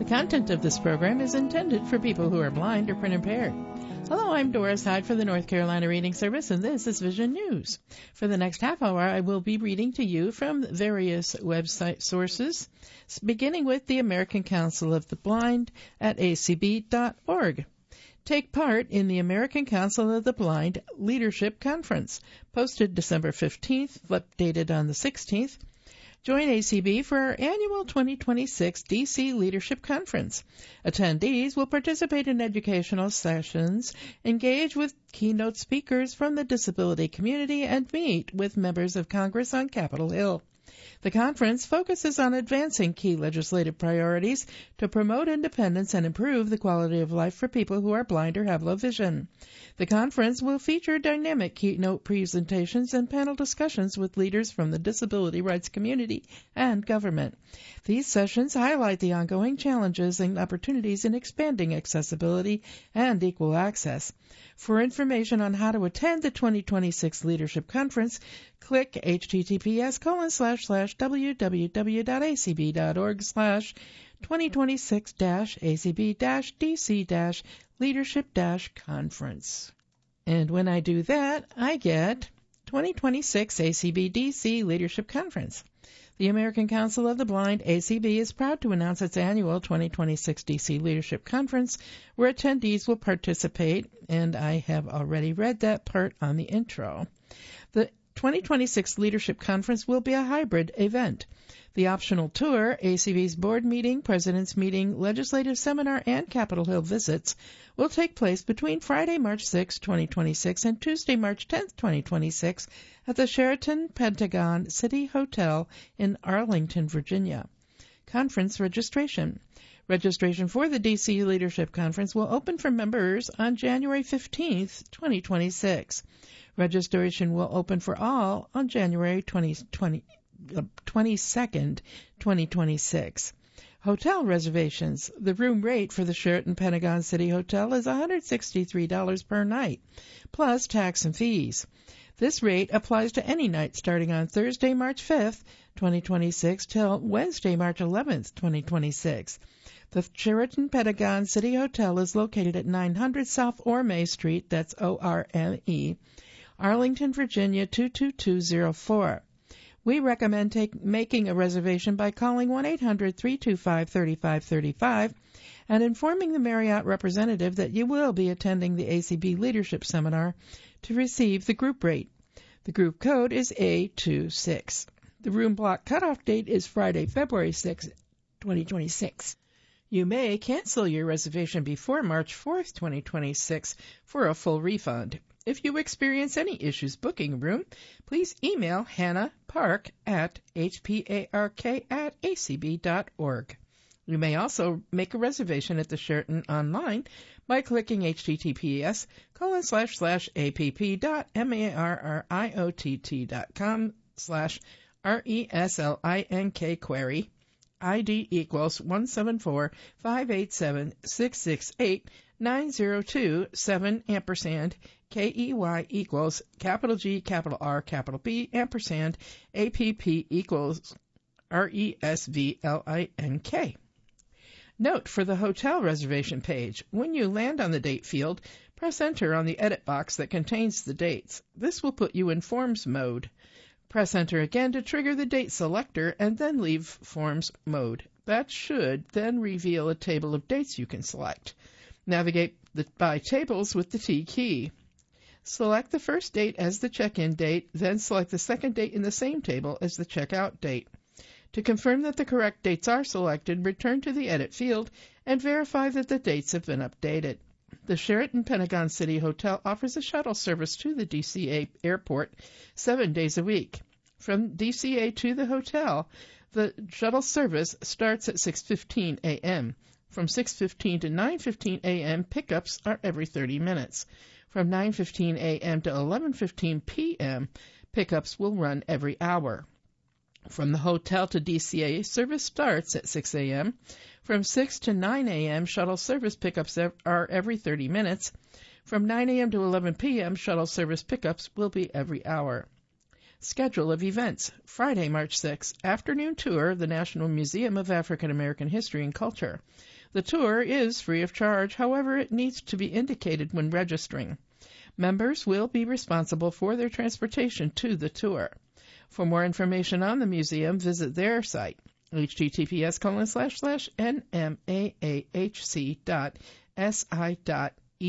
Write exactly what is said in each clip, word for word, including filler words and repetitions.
The content of this program is intended for people who are blind or print impaired. Hello, I'm Doris Hyde for the North Carolina Reading Service, and this is Vision News. For the next half hour, I will be reading to you from various website sources, beginning with the American Council of the Blind at A C B dot org. Take part in the American Council of the Blind Leadership Conference, posted December fifteenth, updated on the sixteenth. Join A C B for our annual twenty twenty-six D C Leadership Conference. Attendees will participate in educational sessions, engage with keynote speakers from the disability community, and meet with members of Congress on Capitol Hill. The conference focuses on advancing key legislative priorities to promote independence and improve the quality of life for people who are blind or have low vision. The conference will feature dynamic keynote presentations and panel discussions with leaders from the disability rights community and government. These sessions highlight the ongoing challenges and opportunities in expanding accessibility and equal access. For information on how to attend the twenty twenty-six Leadership Conference, click https colon slash slash www.acb.org slash 2026 dash ACB dash DC dash leadership dash conference. And when I do that, I get twenty twenty-six A C B D C Leadership Conference. The American Council of the Blind, A C B, is proud to announce its annual twenty twenty-six D C Leadership Conference, where attendees will participate, and I have already read that part on the intro. The twenty twenty-six Leadership Conference will be a hybrid event. The optional tour, A C B's board meeting, president's meeting, legislative seminar, and Capitol Hill visits will take place between Friday, March sixth, twenty twenty-six, and Tuesday, March tenth, twenty twenty-six, at the Sheraton Pentagon City Hotel in Arlington, Virginia. Conference registration. Registration for the D C Leadership Conference will open for members on January fifteenth, twenty twenty-six. Registration will open for all on January twenty-second, twenty twenty-six. Hotel reservations. The room rate for the Sheraton Pentagon City Hotel is one hundred sixty-three dollars per night, plus tax and fees. This rate applies to any night starting on Thursday, March fifth, twenty twenty-six, till Wednesday, March eleventh, twenty twenty-six. The Sheraton Pentagon City Hotel is located at nine hundred South Orme Street, that's O R M E, Arlington, Virginia two two two zero four. We recommend take, making a reservation by calling one eight hundred, three two five, three five three five and informing the Marriott representative that you will be attending the A C B Leadership Seminar to receive the group rate. The group code is A twenty-six. The room block cutoff date is Friday, February sixth, twenty twenty-six. You may cancel your reservation before March fourth, twenty twenty-six for a full refund. If you experience any issues booking a room, please email Hannah Park at hpark at acb.org. You may also make a reservation at the Sheraton online by clicking https colon slash slash app.marriott.com slash R-E-S-L-I-N-K query. I D equals one seven four five eight seven six six eight nine zero two seven ampersand K E Y equals capital G, capital R, capital B, ampersand A P P equals R E S V L I N K. Note for the hotel reservation page, when you land on the date field, press enter on the edit box that contains the dates. This will put you in forms mode. Press enter again to trigger the date selector and then leave forms mode. That should then reveal a table of dates you can select. Navigate the, by tables with the T key. Select the first date as the check-in date, then select the second date in the same table as the check-out date. To confirm that the correct dates are selected, return to the edit field and verify that the dates have been updated. The Sheraton Pentagon City Hotel offers a shuttle service to the D C A airport seven days a week. From D C A to the hotel, the shuttle service starts at six fifteen a.m. From six fifteen to nine fifteen a.m., pickups are every thirty minutes. From nine fifteen a.m. to eleven fifteen p.m., pickups will run every hour. From the hotel to D C A, service starts at six a.m. From six to nine a.m., shuttle service pickups are every thirty minutes. From nine a.m. to eleven p.m., shuttle service pickups will be every hour. Schedule of events. Friday, March sixth, afternoon tour of the National Museum of African American History and Culture. The tour is free of charge, however, it needs to be indicated when registering. Members will be responsible for their transportation to the tour. For more information on the museum, visit their site, https colon slash slash nmaahc dot si dot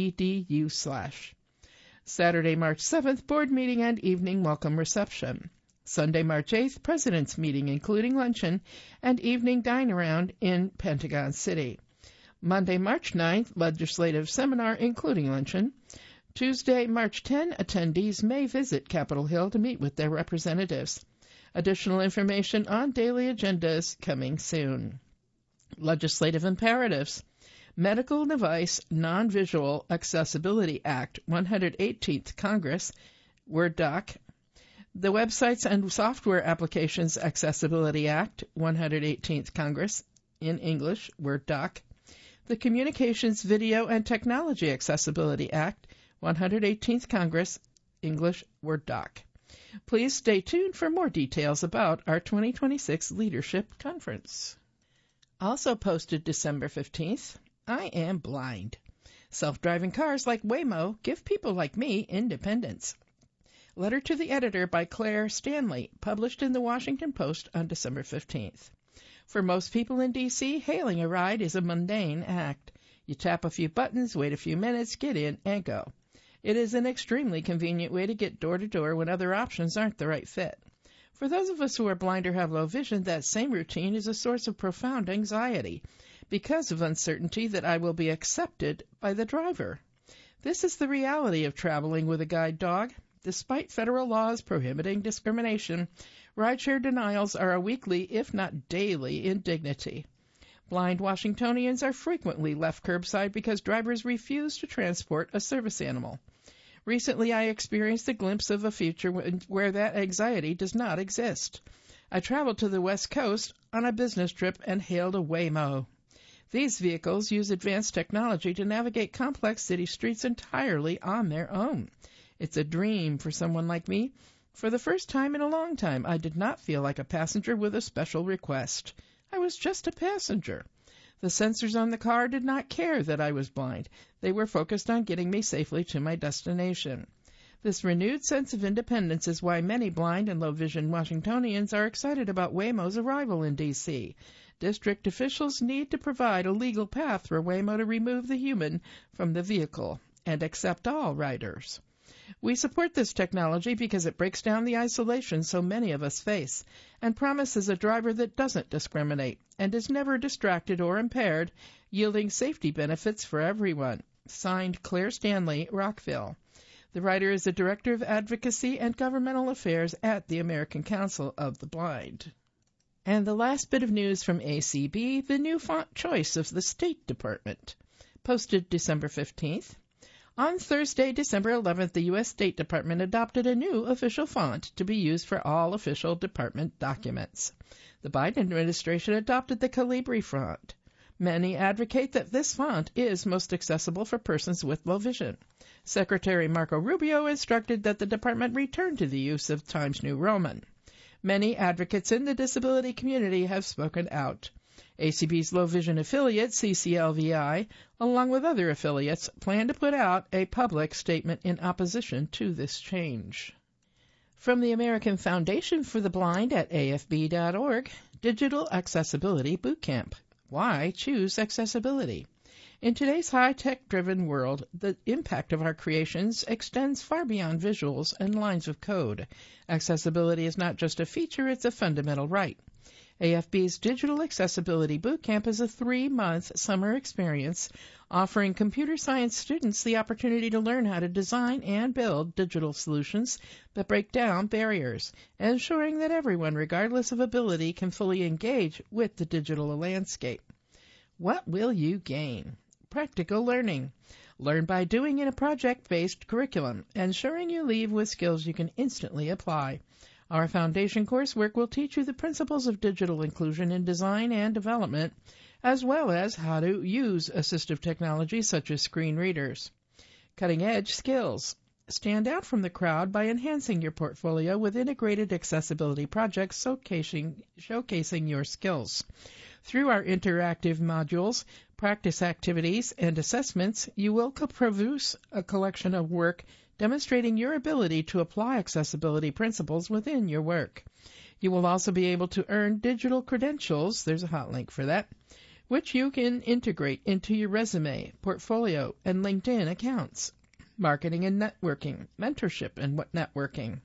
edu slash. Saturday, March seventh, board meeting and evening welcome reception. Sunday, March eighth, president's meeting, including luncheon and evening dine-around in Pentagon City. Monday, March ninth, legislative seminar, including luncheon. Tuesday, March tenth, attendees may visit Capitol Hill to meet with their representatives. Additional information on daily agendas coming soon. Legislative imperatives. Medical Device Non-Visual Accessibility Act, one hundred eighteenth Congress, Word doc. The Websites and Software Applications Accessibility Act, one hundred eighteenth Congress, in English, Word doc. The Communications, Video, and Technology Accessibility Act, one hundred eighteenth Congress, English, Word doc. Please stay tuned for more details about our twenty twenty-six Leadership Conference. Also posted December fifteenth, I am blind. Self-driving cars like Waymo give people like me independence. Letter to the editor by Claire Stanley, published in the Washington Post on December fifteenth. For most people in D C, hailing a ride is a mundane act. You tap a few buttons, wait a few minutes, get in, and go. It is an extremely convenient way to get door-to-door when other options aren't the right fit. For those of us who are blind or have low vision, that same routine is a source of profound anxiety because of uncertainty that I will be accepted by the driver. This is the reality of traveling with a guide dog. Despite federal laws prohibiting discrimination, rideshare denials are a weekly, if not daily, indignity. Blind Washingtonians are frequently left curbside because drivers refuse to transport a service animal. Recently, I experienced a glimpse of a future where that anxiety does not exist. I traveled to the West Coast on a business trip and hailed a Waymo. These vehicles use advanced technology to navigate complex city streets entirely on their own. It's a dream for someone like me. For the first time in a long time, I did not feel like a passenger with a special request. I was just a passenger. The sensors on the car did not care that I was blind. They were focused on getting me safely to my destination. This renewed sense of independence is why many blind and low-vision Washingtonians are excited about Waymo's arrival in D C District officials need to provide a legal path for Waymo to remove the human from the vehicle and accept all riders. We support this technology because it breaks down the isolation so many of us face and promises a driver that doesn't discriminate and is never distracted or impaired, yielding safety benefits for everyone. Signed, Claire Stanley, Rockville. The writer is the Director of Advocacy and Governmental Affairs at the American Council of the Blind. And the last bit of news from A C B, the new font choice of the State Department. Posted December fifteenth. On Thursday, December eleventh, the U S State Department adopted a new official font to be used for all official department documents. The Biden administration adopted the Calibri font. Many advocate that this font is most accessible for persons with low vision. Secretary Marco Rubio instructed that the department return to the use of Times New Roman. Many advocates in the disability community have spoken out. A C B's low vision affiliate, C C L V I, along with other affiliates, plan to put out a public statement in opposition to this change. From the American Foundation for the Blind at A F B dot org, Digital Accessibility Bootcamp. Why choose accessibility? In today's high-tech-driven world, the impact of our creations extends far beyond visuals and lines of code. Accessibility is not just a feature, it's a fundamental right. A F B's Digital Accessibility Bootcamp is a three-month summer experience offering computer science students the opportunity to learn how to design and build digital solutions that break down barriers, ensuring that everyone, regardless of ability, can fully engage with the digital landscape. What will you gain? Practical learning. Learn by doing in a project-based curriculum, ensuring you leave with skills you can instantly apply. Our foundation coursework will teach you the principles of digital inclusion in design and development, as well as how to use assistive technology such as screen readers. Cutting-edge skills. Stand out from the crowd by enhancing your portfolio with integrated accessibility projects showcasing, showcasing your skills. Through our interactive modules, practice activities, and assessments, you will produce a collection of work demonstrating your ability to apply accessibility principles within your work. You will also be able to earn digital credentials, there's a hot link for that, which you can integrate into your resume, portfolio, and LinkedIn accounts. Marketing and networking, mentorship and networking.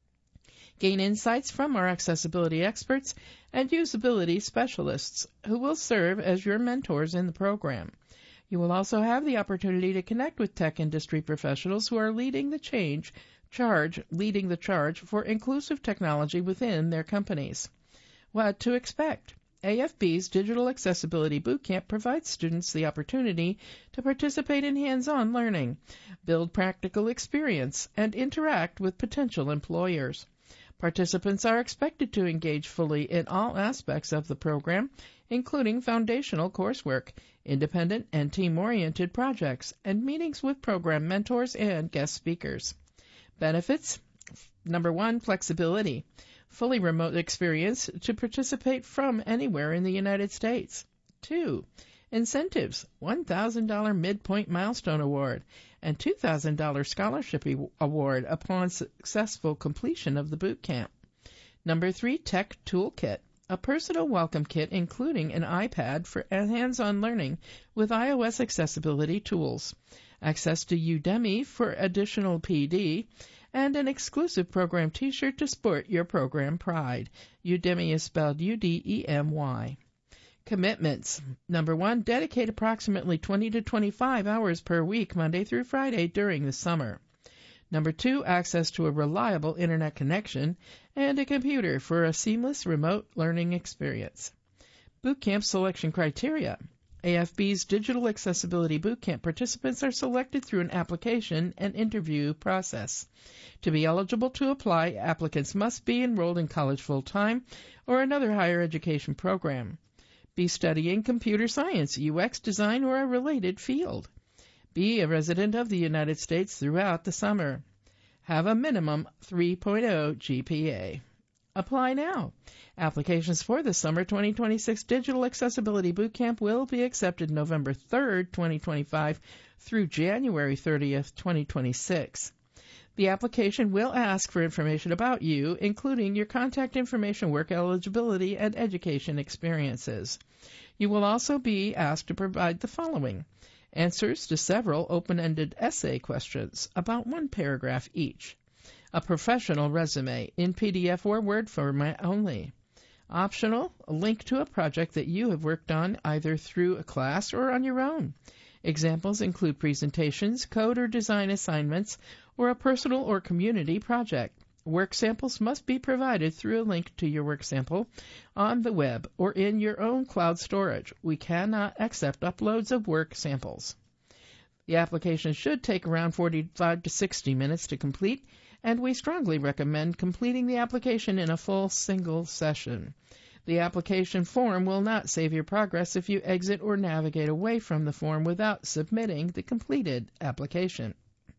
Gain insights from our accessibility experts and usability specialists who will serve as your mentors in the program. You will also have the opportunity to connect with tech industry professionals who are leading the change, charge, leading the charge for inclusive technology within their companies. What to expect? A F B's Digital Accessibility Bootcamp provides students the opportunity to participate in hands-on learning, build practical experience, and interact with potential employers. Participants are expected to engage fully in all aspects of the program, including foundational coursework, independent and team-oriented projects, and meetings with program mentors and guest speakers. Benefits: number one, flexibility. Fully remote experience to participate from anywhere in the United States. Two, incentives, one thousand dollars Midpoint Milestone Award and two thousand dollars Scholarship Award upon successful completion of the boot camp. Number three, Tech Toolkit, a personal welcome kit including an iPad for hands-on learning with iOS accessibility tools, access to Udemy for additional P D, and an exclusive program t-shirt to sport your program pride. Udemy is spelled U D E M Y. Commitments. Number one, dedicate approximately twenty to twenty-five hours per week, Monday through Friday, during the summer. Number two, access to a reliable internet connection and a computer for a seamless remote learning experience. Bootcamp selection criteria. A F B's Digital Accessibility Bootcamp participants are selected through an application and interview process. To be eligible to apply, applicants must be enrolled in college full-time or another higher education program. Be studying computer science, U X design, or a related field. Be a resident of the United States throughout the summer. Have a minimum three point oh G P A. Apply now. Applications for the Summer twenty twenty-six Digital Accessibility Bootcamp will be accepted November third, twenty twenty-five through January thirtieth, twenty twenty-six. The application will ask for information about you, including your contact information, work eligibility, and education experiences. You will also be asked to provide the following: answers to several open-ended essay questions, about one paragraph each. A professional resume in P D F or Word format only. Optional, a link to a project that you have worked on either through a class or on your own. Examples include presentations, code or design assignments, or a personal or community project. Work samples must be provided through a link to your work sample on the web or in your own cloud storage. We cannot accept uploads of work samples. The application should take around forty-five to sixty minutes to complete, and we strongly recommend completing the application in a full single session. The application form will not save your progress if you exit or navigate away from the form without submitting the completed application.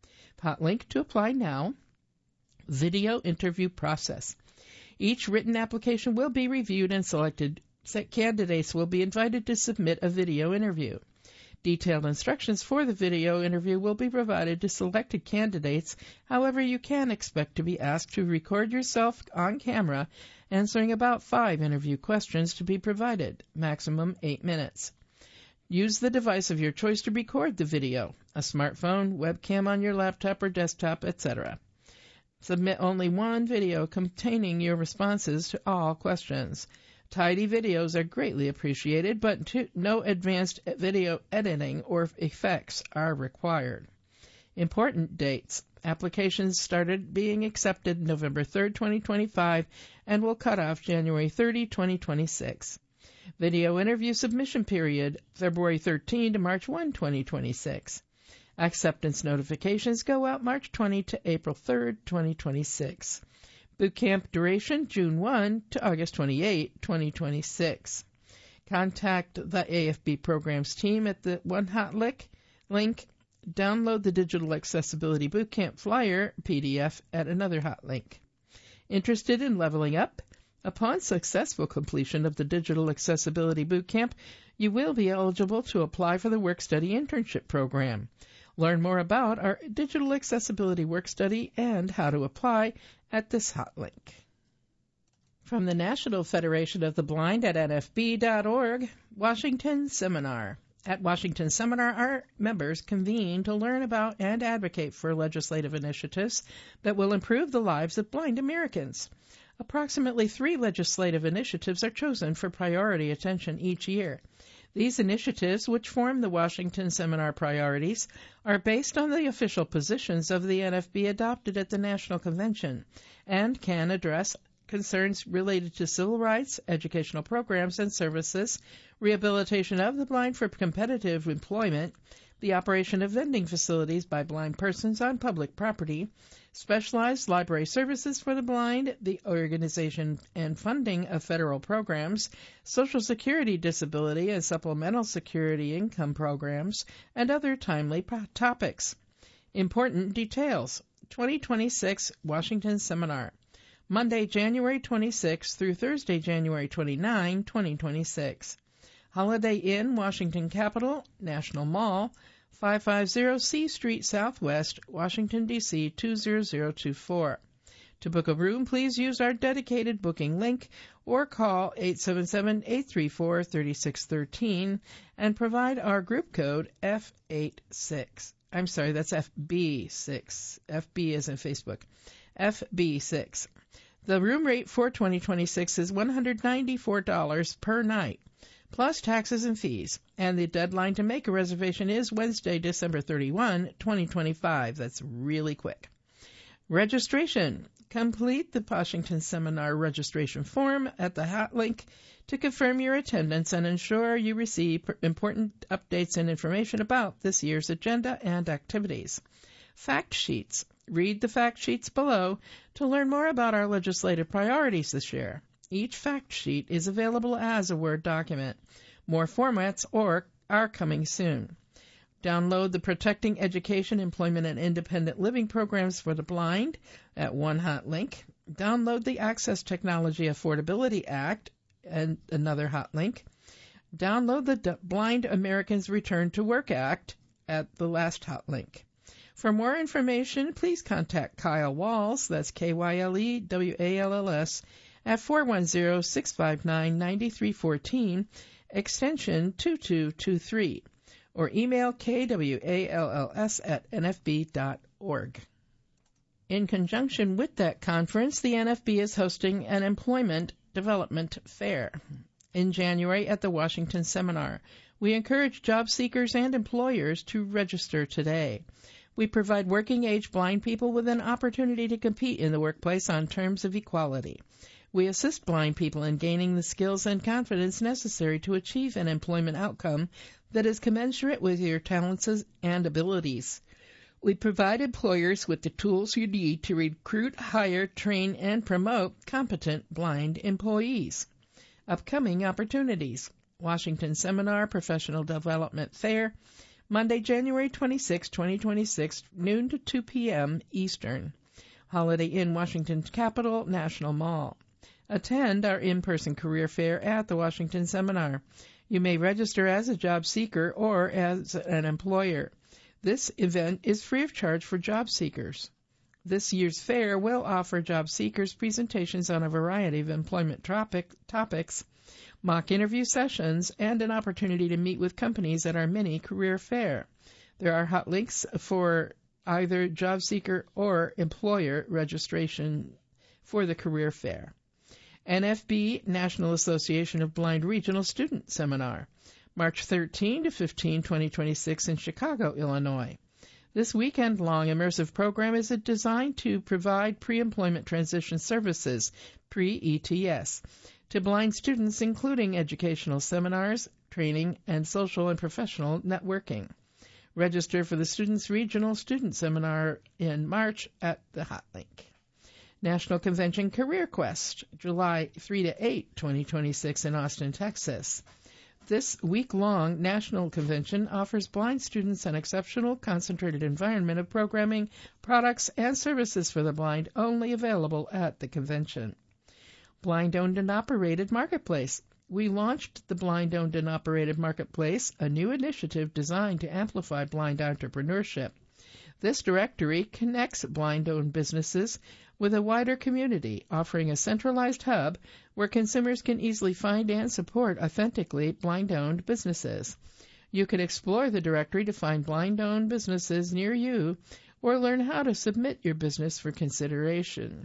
Hot link to apply now. Video interview process. Each written application will be reviewed and selected. Candidates will be invited to submit a video interview. Detailed instructions for the video interview will be provided to selected candidates. However, you can expect to be asked to record yourself on camera answering about five interview questions to be provided, maximum eight minutes. Use the device of your choice to record the video, a smartphone, webcam on your laptop or desktop, et cetera. Submit only one video containing your responses to all questions. Tidy videos are greatly appreciated, but to, no advanced video editing or effects are required. Important dates. Applications started being accepted November third, twenty twenty-five, and will cut off January thirtieth, twenty twenty-six. Video interview submission period, February thirteenth to March first, twenty twenty-six. Acceptance notifications go out March twentieth to April third, twenty twenty-six. Bootcamp duration, June first to August twenty-eighth, twenty twenty-six. Contact the A F B programs team at the one hot link. link. Download the Digital Accessibility Bootcamp flyer P D F at another hot link. Interested in leveling up? Upon successful completion of the Digital Accessibility Bootcamp, you will be eligible to apply for the Work-Study Internship Program. Learn more about our Digital Accessibility Work-Study and how to apply at this hot link. From the National Federation of the Blind at N F B dot org, Washington Seminar. At Washington Seminar, our members convene to learn about and advocate for legislative initiatives that will improve the lives of blind Americans. Approximately three legislative initiatives are chosen for priority attention each year. These initiatives, which form the Washington Seminar priorities, are based on the official positions of the N F B adopted at the National Convention and can address concerns related to civil rights, educational programs and services, rehabilitation of the blind for competitive employment, the operation of vending facilities by blind persons on public property, specialized library services for the blind, the organization and funding of federal programs, Social Security disability and supplemental security income programs, and other timely topics. Important details. twenty twenty-six Washington Seminar. Monday, January twenty-sixth through Thursday, January twenty-ninth, twenty twenty-six. Holiday Inn, Washington Capitol, National Mall, five fifty C Street Southwest, Washington, D C two zero zero two four. To book a room, please use our dedicated booking link or call eight seven seven, eight three four, three six one three and provide our group code F eighty-six. I'm sorry, that's F B six. F B is in Facebook. F B six. The room rate for twenty twenty-six is one hundred ninety-four dollars per night, plus taxes and fees, and the deadline to make a reservation is Wednesday, December thirty-first, twenty twenty-five. That's really quick. Registration. Complete the Washington Seminar registration form at the hot link to confirm your attendance and ensure you receive important updates and information about this year's agenda and activities. Fact sheets. Read the fact sheets below to learn more about our legislative priorities this year. Each fact sheet is available as a Word document. More formats or are coming soon. Download the Protecting Education, Employment, and Independent Living Programs for the Blind at one hot link. Download the Access Technology Affordability Act and another hot link. Download the D- Blind Americans Return to Work Act at the last hot link. For more information, please contact Kyle Walls, that's K Y L E W A L L S, at four one zero, six five nine, nine three one four, extension two two two three, or email K W A L L S at N F B dot org. In conjunction with that conference, the N F B is hosting an Employment Development Fair in January at the Washington Seminar. We encourage job seekers and employers to register today. We provide working-age blind people with an opportunity to compete in the workplace on terms of equality. We assist blind people in gaining the skills and confidence necessary to achieve an employment outcome that is commensurate with your talents and abilities. We provide employers with the tools you need to recruit, hire, train, and promote competent blind employees. Upcoming opportunities. Washington Seminar Professional Development Fair, Monday, January twenty-sixth, twenty twenty-six, noon to two p.m. Eastern. Holiday Inn, Washington Capitol, National Mall. Attend our in-person career fair at the Washington Seminar. You may register as a job seeker or as an employer. This event is free of charge for job seekers. This year's fair will offer job seekers presentations on a variety of employment topic, topics, mock interview sessions, and an opportunity to meet with companies at our mini career fair. There are hot links for either job seeker or employer registration for the career fair. N F B, National Association of Blind Regional Student Seminar, March thirteenth to fifteenth, twenty twenty-six in Chicago, Illinois. This weekend-long immersive program is designed to provide pre-employment transition services, pre-E T S, to blind students, including educational seminars, training, and social and professional networking. Register for the Students Regional Student Seminar in March at the hot link. National Convention Career Quest, July third to eighth, twenty twenty-six in Austin, Texas. This week-long national convention offers blind students an exceptional, concentrated environment of programming, products, and services for the blind only available at the convention. Blind-owned and operated marketplace. We launched the Blind-owned and operated marketplace, a new initiative designed to amplify blind entrepreneurship. This directory connects blind-owned businesses with a wider community, offering a centralized hub where consumers can easily find and support authentically blind-owned businesses. You can explore the directory to find blind-owned businesses near you or learn how to submit your business for consideration.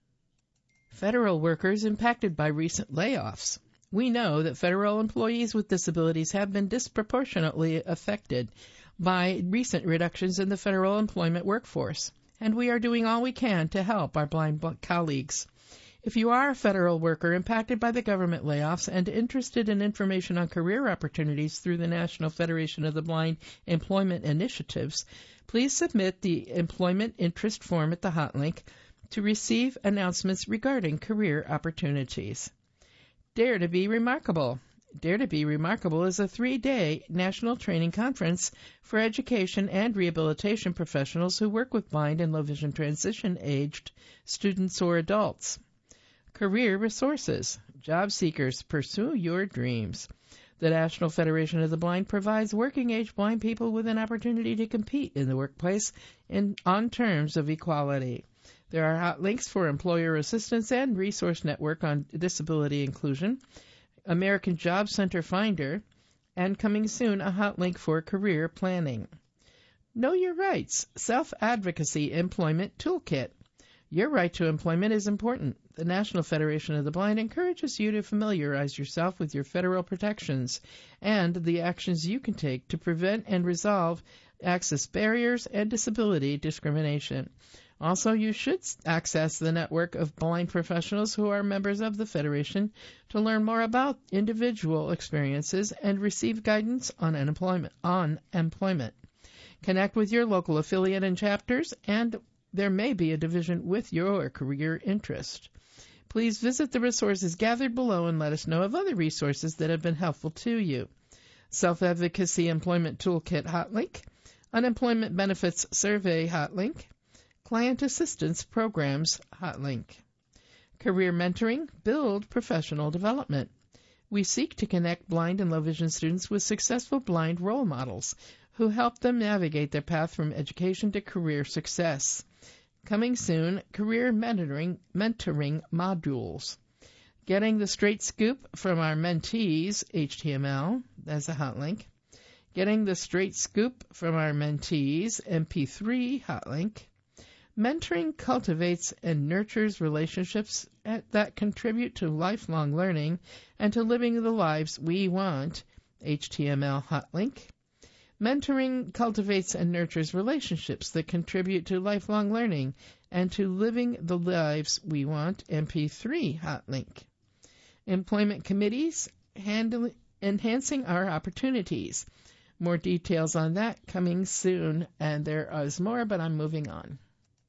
Federal workers impacted by recent layoffs. We know that federal employees with disabilities have been disproportionately affected by recent reductions in the federal employment workforce, and we are doing all we can to help our blind colleagues. If you are a federal worker impacted by the government layoffs and interested in information on career opportunities through the National Federation of the Blind Employment Initiatives, please submit the employment interest form at the hot link to receive announcements regarding career opportunities. Dare to be Remarkable. Dare to be Remarkable is a three-day national training conference for education and rehabilitation professionals who work with blind and low-vision transition-aged students or adults. Career resources. Job seekers, pursue your dreams. The National Federation of the Blind provides working-age blind people with an opportunity to compete in the workplace in, on terms of equality. There are hot links for Employer Assistance and Resource Network on Disability Inclusion, American Job Center Finder, and coming soon, a hot link for career planning. Know Your Rights, Self-Advocacy Employment Toolkit. Your right to employment is important. The National Federation of the Blind encourages you to familiarize yourself with your federal protections and the actions you can take to prevent and resolve access barriers and disability discrimination. Also, you should access the network of blind professionals who are members of the Federation to learn more about individual experiences and receive guidance on employment. On employment. Connect with your local affiliate and chapters, and there may be a division with your career interest. Please visit the resources gathered below and let us know of other resources that have been helpful to you. Self-Advocacy Employment Toolkit hot link, Unemployment Benefits Survey hot link, Client Assistance Programs hot link. Career Mentoring, Build Professional Development. We seek to connect blind and low vision students with successful blind role models who help them navigate their path from education to career success. Coming soon, Career Mentoring, mentoring Modules. Getting the Straight Scoop from Our Mentees, H T M L, that's a hot link. Getting the Straight Scoop from Our Mentees, M P three hot link. Mentoring cultivates and nurtures relationships that contribute to lifelong learning and to living the lives we want, H T M L hot link. Mentoring cultivates and nurtures relationships that contribute to lifelong learning and to living the lives we want, M P three hot link. Employment committees, handle, enhancing our opportunities. More details on that coming soon, and there is more, but I'm moving on.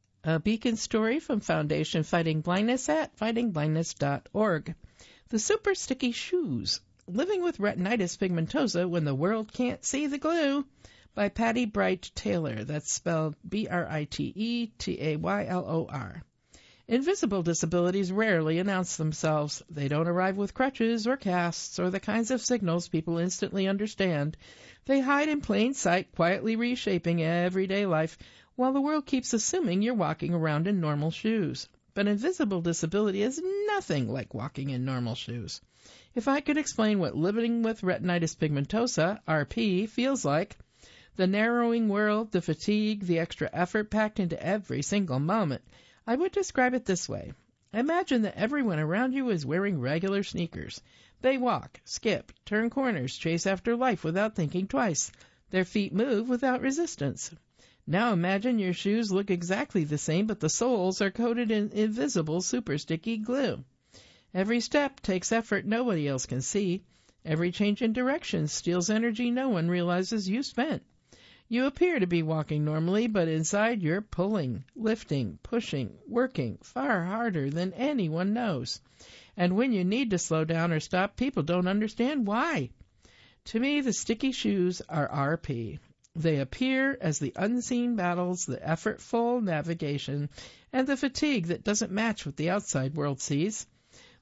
A beacon story from Foundation Fighting Blindness at fighting blindness dot org. The Super Sticky Shoes, Living with Retinitis Pigmentosa When the World Can't See the Glue, by Patty Bright Taylor. That's spelled B R I T E T A Y L O R. Invisible disabilities rarely announce themselves. They don't arrive with crutches or casts or the kinds of signals people instantly understand. They hide in plain sight, quietly reshaping everyday life, while the world keeps assuming you're walking around in normal shoes. But invisible disability is nothing like walking in normal shoes. If I could explain what living with retinitis pigmentosa, R P, feels like, the narrowing world, the fatigue, the extra effort packed into every single moment, I would describe it this way. Imagine that everyone around you is wearing regular sneakers. They walk, skip, turn corners, chase after life without thinking twice. Their feet move without resistance. Now imagine your shoes look exactly the same, but the soles are coated in invisible super sticky glue. Every step takes effort nobody else can see. Every change in direction steals energy no one realizes you spent. You appear to be walking normally, but inside you're pulling, lifting, pushing, working far harder than anyone knows. And when you need to slow down or stop, people don't understand why. To me, the sticky shoes are R P. They appear as the unseen battles, the effortful navigation, and the fatigue that doesn't match what the outside world sees.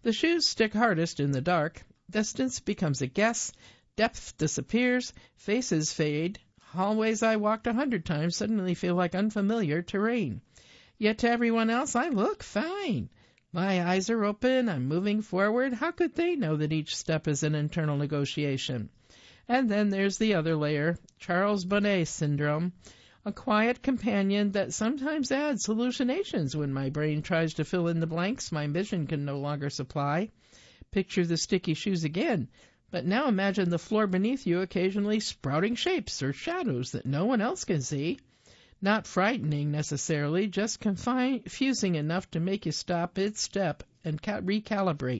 The shoes stick hardest in the dark. Distance becomes a guess. Depth disappears. Faces fade. Hallways I walked a hundred times suddenly feel like unfamiliar terrain. Yet to everyone else I look fine. My eyes are open. I'm moving forward. How could they know that each step is an internal negotiation? And then there's the other layer, Charles Bonnet syndrome, a quiet companion that sometimes adds hallucinations when my brain tries to fill in the blanks my vision can no longer supply. Picture the sticky shoes again, but now imagine the floor beneath you occasionally sprouting shapes or shadows that no one else can see. Not frightening necessarily, just confusing enough to make you stop mid-step and ca- recalibrate.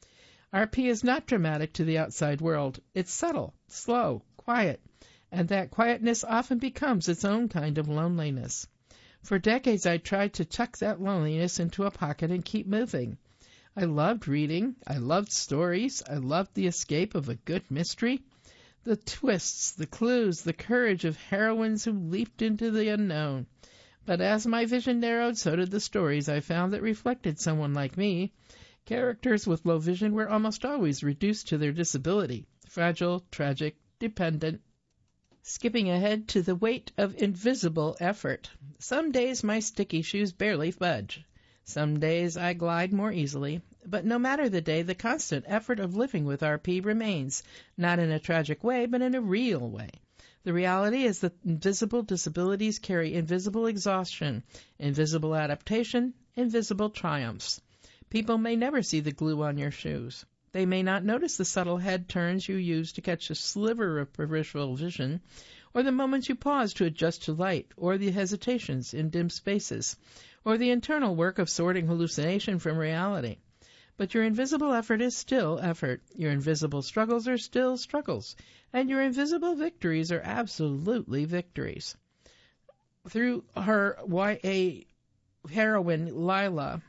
R P is not dramatic to the outside world. It's subtle, slow, quiet, and that quietness often becomes its own kind of loneliness. For decades I tried to tuck that loneliness into a pocket and keep moving. I loved reading. I loved stories. I loved the escape of a good mystery. The twists, the clues, the courage of heroines who leaped into the unknown. But as my vision narrowed, so did the stories I found that reflected someone like me. Characters with low vision were almost always reduced to their disability, fragile, tragic, dependent. Skipping ahead to the weight of invisible effort. Some days my sticky shoes barely budge. Some days I glide more easily. But no matter the day, the constant effort of living with R P remains, not in a tragic way, but in a real way. The reality is that invisible disabilities carry invisible exhaustion, invisible adaptation, invisible triumphs. People may never see the glue on your shoes. They may not notice the subtle head turns you use to catch a sliver of peripheral vision, or the moments you pause to adjust to light, or the hesitations in dim spaces, or the internal work of sorting hallucination from reality. But your invisible effort is still effort. Your invisible struggles are still struggles. And your invisible victories are absolutely victories. Through her Y A heroine, Lila,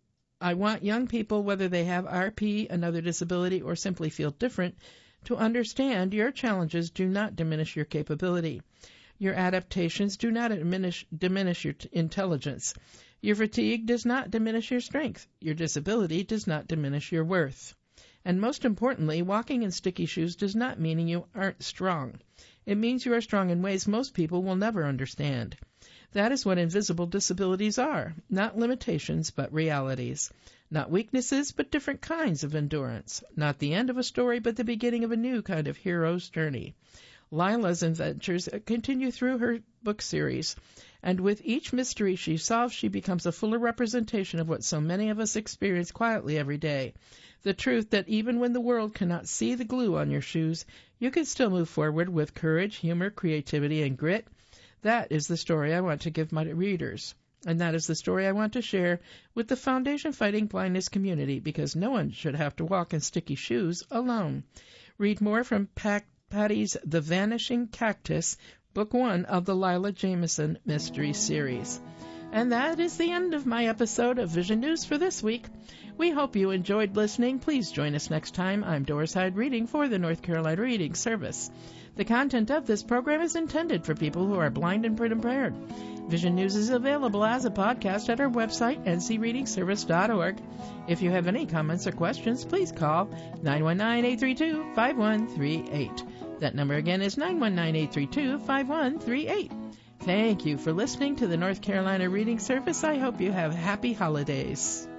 I want young people, whether they have R P, another disability, or simply feel different, to understand your challenges do not diminish your capability. Your adaptations do not diminish, diminish your t- intelligence. Your fatigue does not diminish your strength. Your disability does not diminish your worth. And most importantly, walking in sticky shoes does not mean you aren't strong. It means you are strong in ways most people will never understand. That is what invisible disabilities are, not limitations, but realities. Not weaknesses, but different kinds of endurance. Not the end of a story, but the beginning of a new kind of hero's journey. Lila's adventures continue through her book series, and with each mystery she solves, she becomes a fuller representation of what so many of us experience quietly every day. The truth that even when the world cannot see the glue on your shoes, you can still move forward with courage, humor, creativity, and grit. That is the story I want to give my readers, and that is the story I want to share with the Foundation Fighting Blindness community, because no one should have to walk in sticky shoes alone. Read more from Pat Patty's The Vanishing Cactus, Book One of the Lila Jameson Mystery Series. And that is the end of my episode of Vision News for this week. We hope you enjoyed listening. Please join us next time. I'm Doris Hyde reading for the North Carolina Reading Service. The content of this program is intended for people who are blind and print impaired. Vision News is available as a podcast at our website, n c reading service dot org. If you have any comments or questions, please call nine one nine, eight three two, five one three eight. That number again is nine one nine, eight three two, five one three eight. Thank you for listening to the North Carolina Reading Service. I hope you have happy holidays.